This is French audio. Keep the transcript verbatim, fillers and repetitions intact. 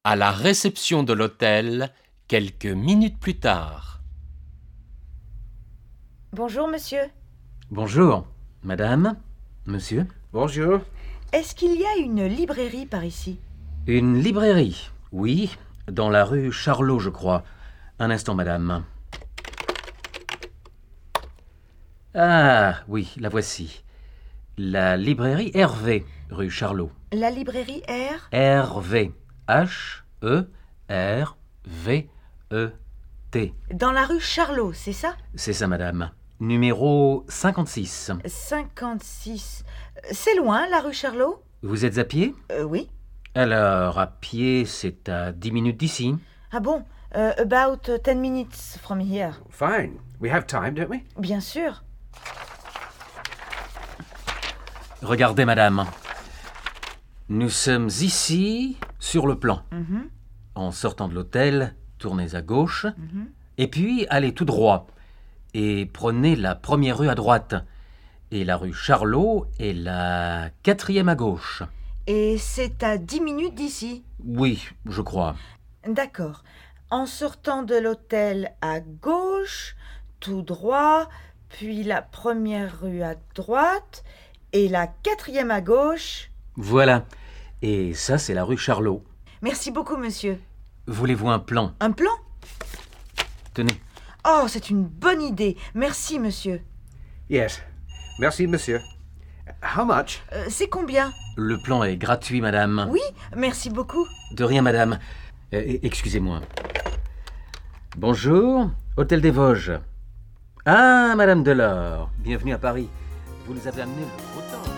À la réception de l'hôtel, quelques minutes plus tard. Bonjour, monsieur. Bonjour, madame, monsieur. Bonjour. Est-ce qu'il y a une librairie par ici? Une librairie, oui, dans la rue Charlot, je crois. Un instant, madame. Ah, oui, la voici. La librairie Hervé, rue Charlot. La librairie R? Hervé. H E R V E T. Dans la rue Charlot, c'est ça? C'est ça, madame. Numéro cinquante-six. cinquante-six. C'est loin, la rue Charlot? Vous êtes à pied? Euh, oui. Alors, à pied, c'est à dix minutes d'ici. Ah bon? Euh, about ten minutes from here. Fine. We have time, don't we? Bien sûr. Regardez, madame. Nous sommes ici, sur le plan. Mhm, En sortant de l'hôtel, tournez à gauche, mhm. et puis allez tout droit. Et prenez la première rue à droite. Et la rue Charlot est la quatrième à gauche. Et c'est à dix minutes d'ici. Oui, je crois. D'accord. En sortant de l'hôtel à gauche, tout droit, puis la première rue à droite, et la quatrième à gauche. Voilà. Et ça, c'est la rue Charlot. Merci beaucoup, monsieur. Voulez-vous un plan? Un plan? Tenez. Oh, c'est une bonne idée. Merci, monsieur. Yes. Merci, monsieur. How much? Euh, c'est combien? Le plan est gratuit, madame. Oui, merci beaucoup. De rien, madame. Euh, excusez-moi. Bonjour, Hôtel des Vosges. Ah, madame Delors, bienvenue à Paris. Vous nous avez amené le beau temps.